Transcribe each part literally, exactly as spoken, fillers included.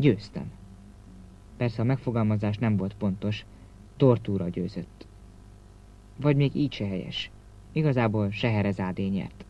Győztem. Persze a megfogalmazás nem volt pontos, tortúra győzött. Vagy még így se helyes. Igazából Seherezádé nyert.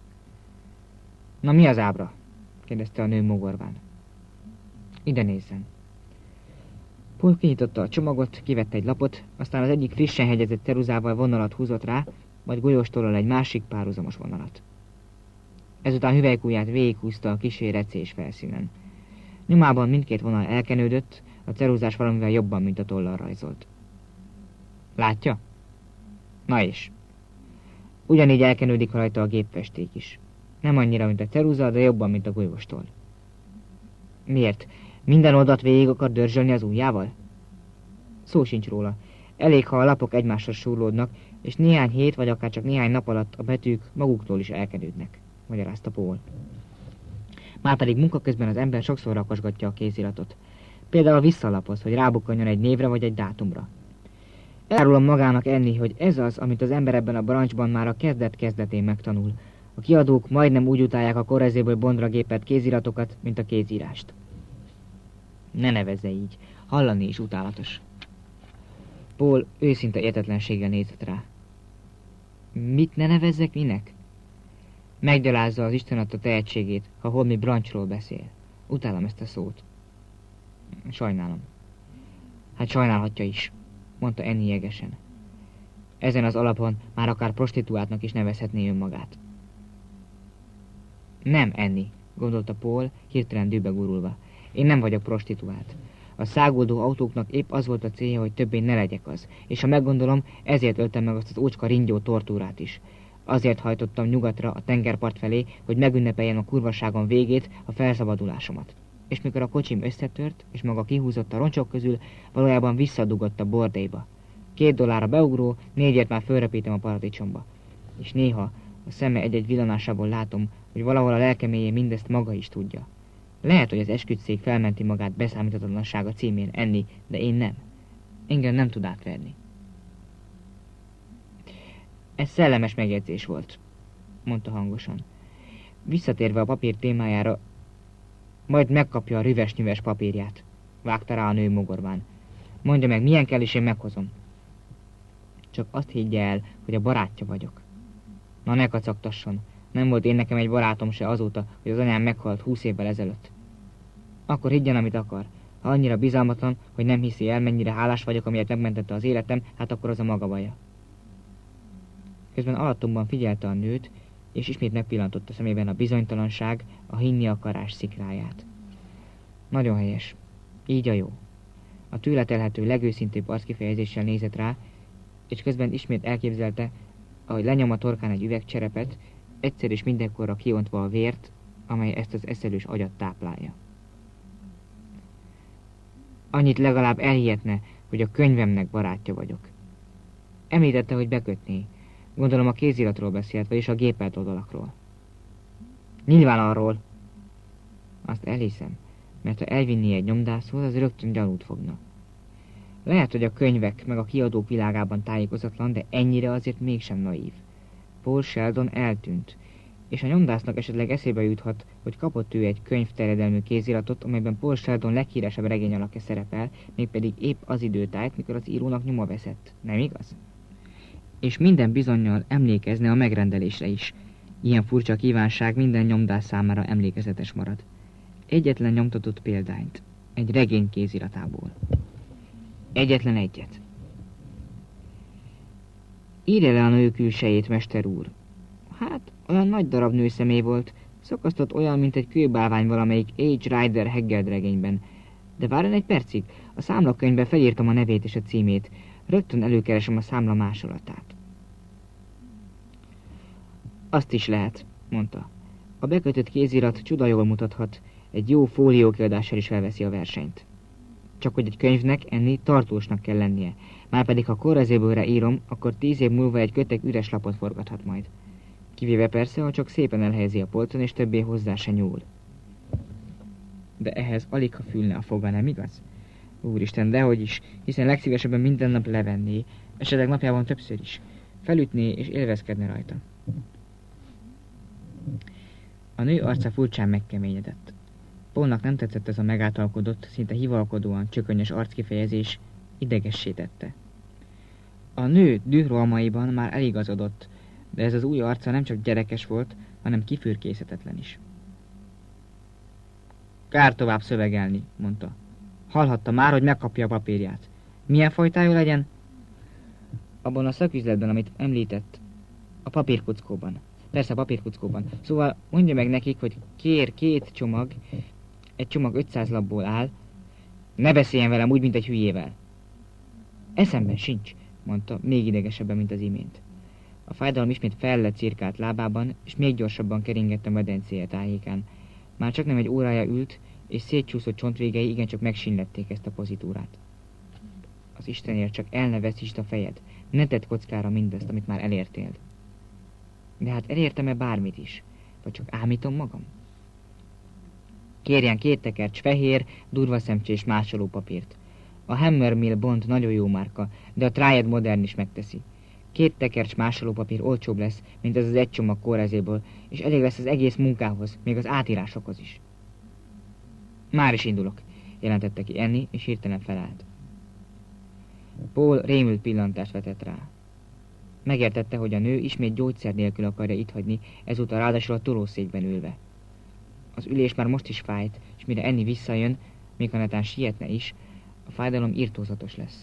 Na mi az ábra? Kérdezte a nő mogorván. Ide nézzen. Paul kinyitotta a csomagot, kivette egy lapot, aztán az egyik frissen hegyezett ceruzával vonalat húzott rá, majd golyóstollal egy másik párhuzamos vonalat. Ezután hüvelykujját végighúzta a kisé recés felszínen. Nyomában mindkét vonal elkenődött, a ceruzás valamivel jobban, mint a tollal rajzolt. Látja? Na és? Ugyanígy elkenődik rajta a gépfesték is. Nem annyira, mint a ceruza, de jobban, mint a golyóstoll. Miért? Minden oldalt végig akar dörzsölni az ujjával? Szó sincs róla. Elég, ha a lapok egymásra súrlódnak, és néhány hét vagy akár csak néhány nap alatt a betűk maguktól is elkenődnek, magyarázta Paul. Márpedig munka közben az ember sokszor rakosgatja a kéziratot. Például visszalapoz, hogy rábukkanjon egy névre vagy egy dátumra. Elárulom magának enni, hogy ez az, amit az ember ebben a brancsban már a kezdet-kezdetén megtanul. A kiadók majdnem úgy utálják a korrezéből bondra gépelt kéziratokat, mint a kézírást. Ne nevezze így, hallani is utálatos. Paul őszinte értetlenséggel nézett rá. Mit ne nevezzek minek? Meggyalázza az Isten adta tehetségét, ha holmi brancsról beszél. Utálom ezt a szót. Sajnálom. Hát sajnálhatja is, mondta Annie jegesen. Ezen az alapon már akár prostituáltnak is nevezhetné önmagát. Nem, Annie, gondolta Paul, hirtelen dűbe gurulva. Én nem vagyok prostituált. A száguldó autóknak épp az volt a célja, hogy többé ne legyek az, és ha meggondolom, ezért öltem meg azt az ócska ringyó tortúrát is. Azért hajtottam nyugatra a tengerpart felé, hogy megünnepeljem a kurvaságon végét, a felszabadulásomat. És mikor a kocsim összetört, és maga kihúzott a roncsok közül, valójában visszadugott a bordélyba. Két dollárra beugró, négyért már fölrepítem a paradicsomba. És néha a szeme egy-egy villanásából látom, hogy valahol a lelkeméjén mindezt maga is tudja. Lehet, hogy az esküdtszék felmenti magát beszámíthatatlansága címén enni, de én nem. Engem nem tud átverni. Ez szellemes megjegyzés volt, mondta hangosan. Visszatérve a papír témájára, majd megkapja a rüves-nyüves papírját, vágta rá a nő mogorván. Mondja meg, milyen kell, és én meghozom. Csak azt higgye el, hogy a barátja vagyok. Na ne kacagtasson, nem volt én nekem egy barátom se azóta, hogy az anyám meghalt húsz évvel ezelőtt. Akkor higgyen, amit akar. Ha annyira bizalmatlan, hogy nem hiszi el, mennyire hálás vagyok, amiért megmentette az életem, hát akkor az a maga baja. Közben alattomban figyelte a nőt, és ismét megpillantott a szemében a bizonytalanság, a hinni akarás szikráját. Nagyon helyes. Így a jó. A tőle telhető legőszintébb arckifejezéssel nézett rá, és közben ismét elképzelte, ahogy lenyom a torkán egy üvegcserepet, egyszer és mindenkorra kiontva a vért, amely ezt az eszelős agyat táplálja. Annyit legalább elhihetne, hogy a könyvemnek barátja vagyok. Említette, hogy bekötné. Gondolom a kéziratról beszélt, vagyis a gépelt oldalakról. Nyilván arról. Azt elhiszem, mert ha elvinné egy nyomdászhoz, az rögtön gyanút fogna. Lehet, hogy a könyvek meg a kiadók világában tájékozatlan, de ennyire azért mégsem naív. Paul Sheldon eltűnt, és a nyomdásznak esetleg eszébe juthat, hogy kapott ő egy könyvterjedelmű kéziratot, amelyben Paul Sheldon leghíresebb regény alakja szerepel, mégpedig épp az időtájt, mikor az írónak nyoma veszett. Nem igaz? És minden bizonnyal emlékezne a megrendelésre is. Ilyen furcsa kívánság minden nyomdász számára emlékezetes marad. Egyetlen nyomtatott példányt, egy regény kéziratából. Egyetlen egyet. Írja le a nő külsejét, mester úr. Hát, olyan nagy darab nőszemély volt, szakasztott olyan, mint egy kőbálvány valamelyik H. Rider Haggard regényben. De várjon egy percig, a számlakönyvbe felírtam a nevét és a címét. Rögtön előkeresem a számla másolatát. Azt is lehet, mondta. A bekötött kézirat csuda jól mutathat, egy jó fóliókiadással is felveszi a versenyt. Csak hogy egy könyvnek enni tartósnak kell lennie. Márpedig ha korrezébőre írom, akkor tíz év múlva egy kötek üres lapot forgathat majd. Kivéve persze, ha csak szépen elhelyezi a polcon, és többé hozzá se nyúl. De ehhez alig ha fülne a foga, nem igaz? Úristen, dehogy is, hiszen legszívesebben minden nap levenné, esetleg napjában többször is. Felütné és élvezkedne rajta. A nő arca furcsán megkeményedett. Paulnak nem tetszett ez a megáltalkodott, szinte hivalkodóan csökönyös arckifejezés, idegessé tette. A nő dührohamaiban már eligazodott, de ez az új arca nem csak gyerekes volt, hanem kifürkészhetetlen is. Kár tovább szövegelni, mondta. Hallhatta már, hogy megkapja a papírját. Milyen fajtájú legyen? Abban a szaküzletben, amit említett. A papírkuckóban. Persze a papírkuckóban. Szóval mondja meg nekik, hogy kér két csomag, egy csomag ötszáz lapból áll. Ne beszéljen velem úgy, mint egy hülyével. Eszemben sincs, mondta, még idegesebben, mint az imént. A fájdalom ismét fellett cirkált lábában, és még gyorsabban keringett a medencéje tájékán. Már csak nem egy órája ült, és szétcsúszott csontvégei igencsak megsinlették ezt a pozitúrát. Az Istenért csak el ne veszítsd a fejed, ne tedd kockára mindazt, amit már elértél. De hát elértem-e bármit is? Vagy csak ámítom magam? Kérjen két tekercs fehér, durva szemcsés másoló papírt. A Hammermill Bond nagyon jó márka, de a Triad modern is megteszi. Két tekercs másolópapír olcsóbb lesz, mint ez az egy csomag kórezéből, és elég lesz az egész munkához, még az átírásokhoz is. Már is indulok, jelentette ki Annie, és hirtelen felállt. Paul rémült pillantást vetett rá. Megértette, hogy a nő ismét gyógyszer nélkül akarja itt hagyni, ezúttal ráadásul a tolószékben ülve. Az ülés már most is fájt, és mire Annie visszajön, még ha netán sietne is, a fájdalom irtózatos lesz.